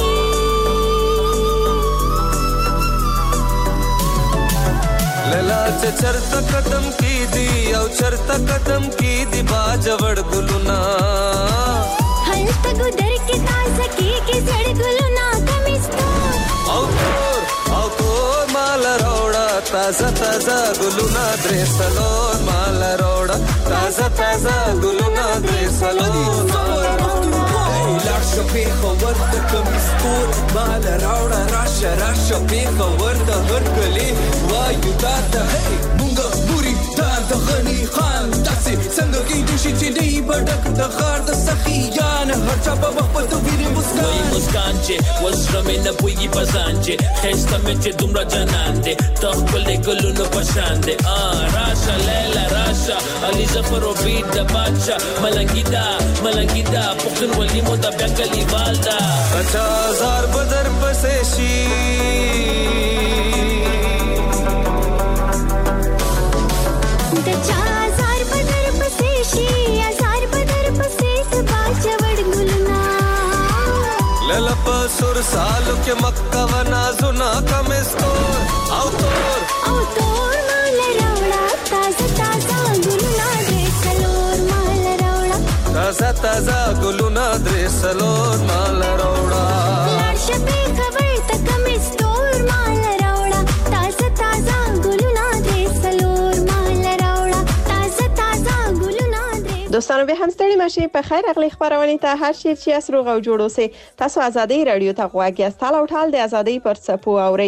لیلا چې چرته قدم کی دی او چرته قدم کی دی باجوړ ګلونا، هلته ګودر کې تازه کېږي زړ ګلونه کمیستور او تور مال روړا، تازه تازه ګلونا درې سلور مال روړا، تازه تازه ګلونا درې سلور مال روړا. لړ شپې خبر د کمیستور مال راوړه، راشه راشه پې خبر د هر کلي وایو دا ته مونږه بوري دا د غني خان داسې څنګه کېدو شي چې دی به ډک د ښار د سخیان هر چا په وخت په تویرې مسکان چې وزړه مې نه پوهېږي په ځان چې ښایسته مې چې دومره جانان دی ته ښکلی ګلونو په شان دی. راشه لیلا راشه علي ظفر و بیټ د بادشاه ملنګي دا پښتونولي مو د بیا کلیوال ده. 50,000 بدر پسې شي د چا هزار بدر پسې شي، هزار بدر پسې د باجوړ ګلونه، لیلا په سر سالو کې مکه و نازونه کمستور او تور مال راوړه، تازه تازه ګلونه درې سلور مال راوړه، تازه تازه ګلونه درې سلور مال راوړه. لړ شپې خبر ته کمیستور مال راوړه، تازه تازه ګلونه درې سلور مال راوړه، تازه تازه ګلونه درې. دوستانو به هم ستړي مشي. په خیر اغلی خبرونه ته هر شي چې اس روغ او جوړ اوسئ. تاسو ازادي رادیو ته غواړئ تاسو او ټال د ازادي پر صفو اوري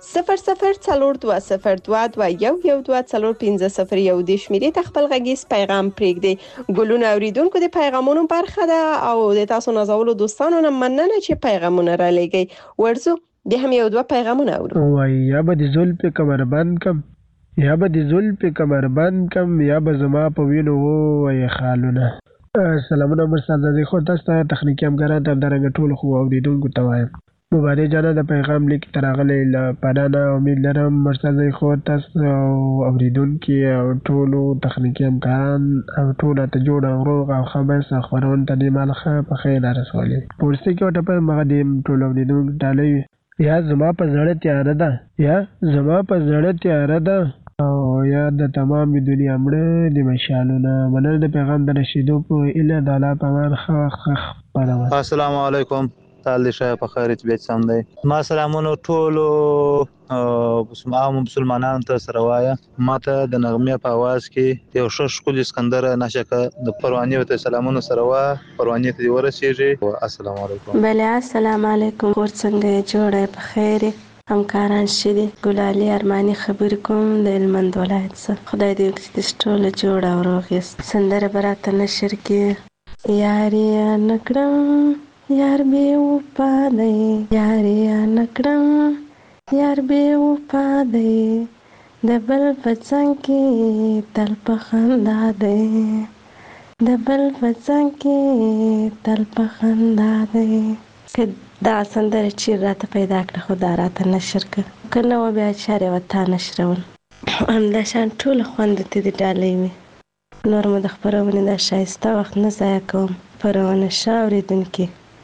004201124015 د شمیرې تخپل غږیز پیغام پرېږدي. ګلونه اوریدونکو د پیغامونو برخه ده او د تاسو نازولو دوستانو نه مننه چې پیغامونه را لګي. ورزو د هم یو دوه پیغامونه اورو. وای یا به د زلف کمربند کم، یا به د زلف کمربند کم، یا به زما په وینو وای خالونه. سلامونه مرسل خو تاسو ته تخنیکی همکاران ته درنګ ټول خو اوریدونکو ته وایم. مبارک جانا د پیغام لیک ترغلې ل پدانه امید لرم مرسل خو تاسو اوریدونکو او ټول تخنیکی همکاران او ټول ته جوړ او روغ او خبر خبرون ته دی مالخه په خیر رسولې. پورسته کې ټپ مقدم ټول اوریدونکو ډالې یا زما په زړه تیار ده، یا زما په زړه تیار ده او یا د تمام دنیا مړه د مشالونه منل د پیغام د رشیدو په اله د الله په مان خخ پروا. السلام علیکم تعال شه په خیر بیت سم دی. ما سلامونه ټولو مسلمانانو ته سره وایا. ماته د نغمه په आवाज کې یو شکل اسکندر ناشکه د پروانې ته سلامونه سره وا پروانې ته ورسېږي. السلام علیکم. بله السلام علیکم. ور څنګه جوړه په خیر همکاران شدي. ګلالي ارماني خبر کوم د هلمند ولایت څخه. خدای دې ټول جوړ او روغ یاست. سندره براته نشر کې یاري نکړم یار بے وفا دی، یاري نکړم یار بے وفا دی، د بل په څنګ کې تل په خندا دی، د بل په څنګ کې تل په خندا دی. دا سندره چې راته پیدا کړه خو دا راته نشر کړه که نه و بیا چارې وتا نشرول همداشان ټول خوند ته دې ډالۍ وي. نور مو د خپرونې دا ښایسته وخت نه ضایع کوم. خپرونه ښه اورېدونکي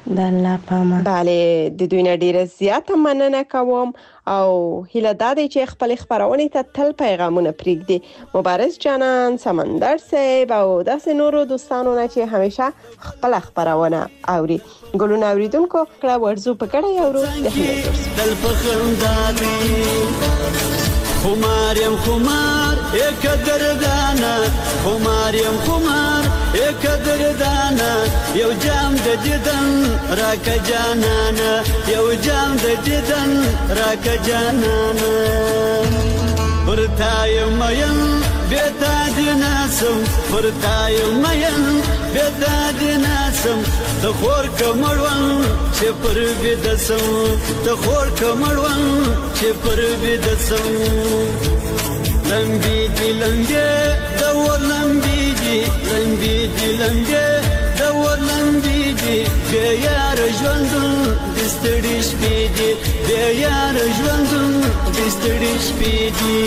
د الله پامان. بله د دوی نه ډیره زیاته مننه کوم او هیله دا دی چې خپل خبرونه ته تل پیغامونه پرېږدي. مبارز جانان، سمندر صاحب او داسې نورو دوستانو نه چې همیشه خپل خبرونه اوري. ګلونه اوریدونکو کړه ورزو په کړه یورو دل فخندادي خمار یم خمار یک دردانه خمار یم خمار یک دردانه یو جام د دیدن راکه جانانه یو جام د دیدن راکه جانانه ورتای مین بیتا دیناسم ورتای مین بیتا دیناسم د خور کمړون چې پر بدسم د خور کمړون چې پر بدسم لمبي دي لمبي د ور لمبي دي لمبي دي لمبي د ور لمبي دي بیا یار ژوند د ستړي شپې دي بیا یار ژوند د ستړي شپې دي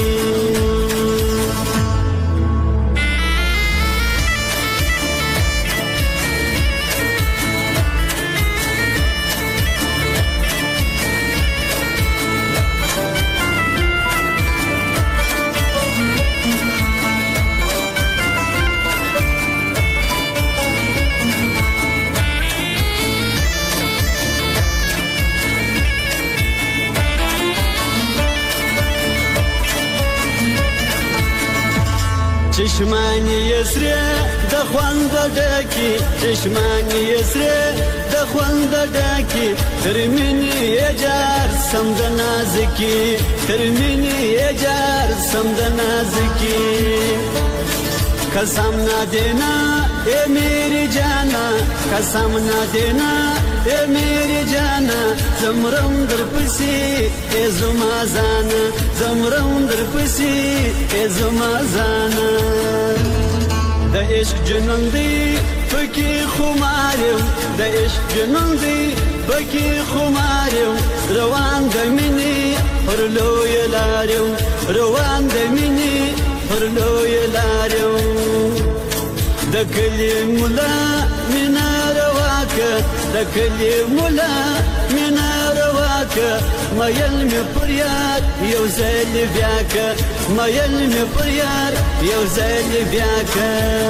چشمانی یسری د خوند ډکی چشمانی یسری د خوند ډکی ترمنی یجار سم د نازکی ترمنی یجار سم د نازکی قسم نہ دینا اے میری جانا قسم نہ دینا اے میری جانا زمرم در پسی اے زما زانا زمرم در پسی اے زما زانا د عشق جنون دی پکی خمارم د عشق جنون دی پکی خمارم روان د مینی پر لوی لارم روان د مینی پر لوی لارم د کلی مولا مینا رواکه د کلی مولا مینا رواکه مایل می پر یاد یو ځل بیاکه مایل می پر یاد یو ځل بیاکه.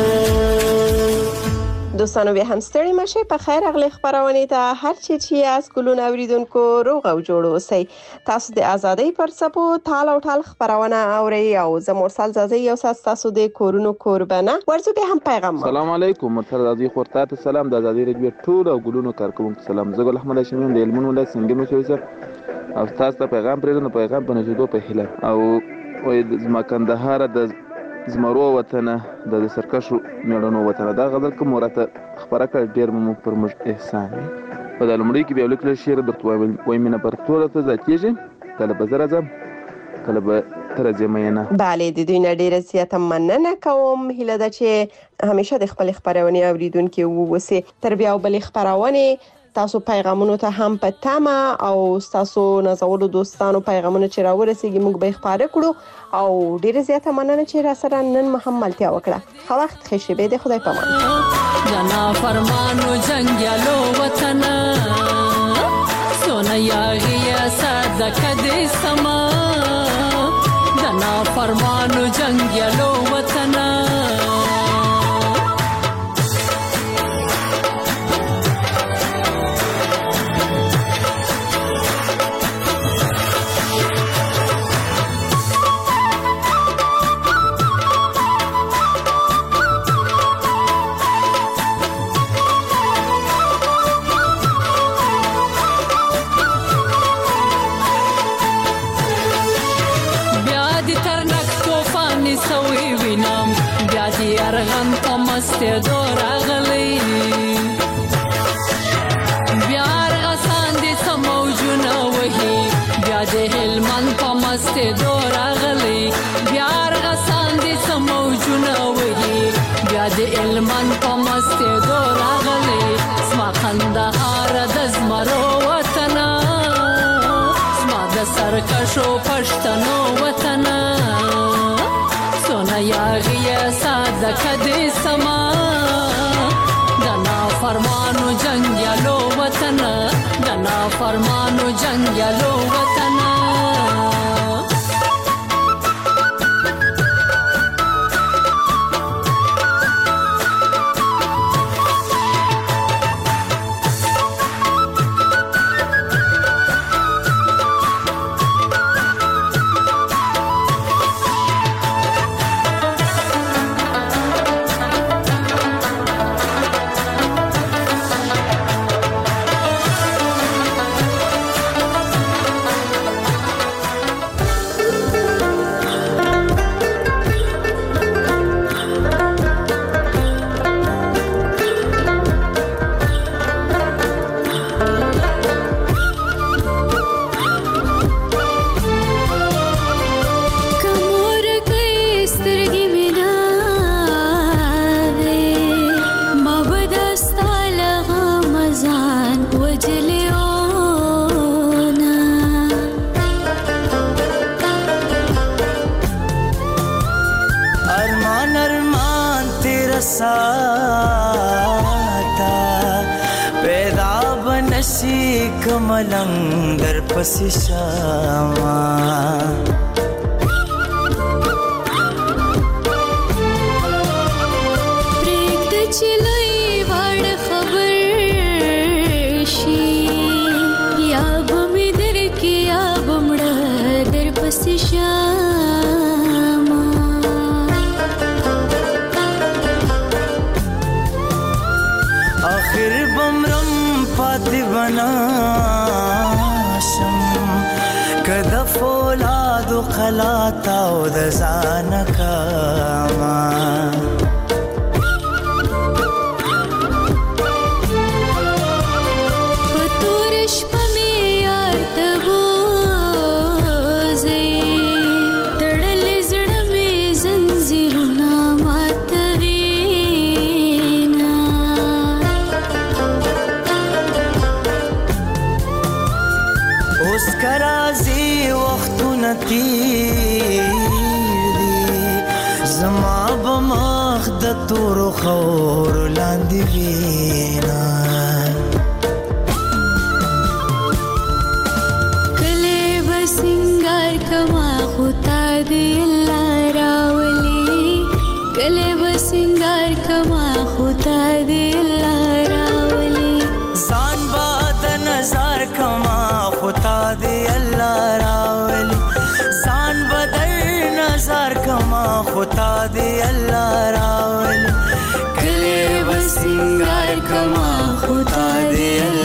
دوستانو بیا هم ستړي مشه په خیر اغلی خبرونه ته هر چی چې از ګلون اوریدونکو روغ او جوړ اوسئ. تاسو د ازادۍ پر څپو تال او ټال خبرونه اورئ او زه مرسل زازي یو تاسو د کورونو قربانه ورته به هم پیغام. السلام علیکم مرسل زازي خورته سلام د ازادۍ رادیو ټول او ګلونو کارکونکو سلام. زه ګل احمد هاشمي د علمون ولایت څنګه مو شوی او تاسو ته پیغام پرېږدم پیغام په نشدو په هله او زما کندهار د زمرو وطن د سرکشو میړونو وطن دا غزل کوم ورته خبره کړ ډیر مو پر موږ احسان په دلمړي کې بیا لیکل شعر درته وای مینه پر ټوله ته ځکیږي کله به زره ځم کله به تر زمینه. بله د دوی نه ډیره زیاته مننه کوم. هیله ده چې همیشه د خپل خبرونه اوریدونکو ووسی. تر بیا بل خبرونه تاسو پیغامونو ته هم په تمه او تاسو نازولو دوستانو پیغامونه چې راورسیږي موږ به خبره کړو او ډیره زیاته مننه چې را سره نن محملتیا وکړه. خو وخت ښه به د خدای پامان. جنا فرمانو جنگیالو وطن سونا یاغیا صدق دې سما جنا فرمانو جنگیالو وطن ارغن په مسته دور غلي بیا رغسان دي سموجونه وهي بیا د هلمن په مسته دور غلي بیا رغسان دي سموجونه وهي بیا د هلمن په مسته دور غلي سما کندهار د زمرو وطن سما د سرکشو پښتنو وطن سونا یاغیا صدق دې سما دنا فرمانو جنگیالو وطن وطن د نافرمانو جنگیالو وطن कमलंग दर पसी शामा प्रेग द चिलई वाड़ खबर शी या बमी दर की या बमड़ा दर पसी शामा आखिर बमरम पाती बना कद फौलाद खलाता द जानकामा पतोरश पमे यार तबोजे तड़ल जड़ में जंजीरना मातरीना उसका राजी تیر دی زما بمخ د تور خور لاندې وینا کله بسنګار کما خدا دې الله راولي کله بسنګار کما خدا دې الله راولي ځان باد نظر کما خدا دې الله راولي ځان بدل نظر کما خدا دې الله راولي کله بسنګار کما خدا دې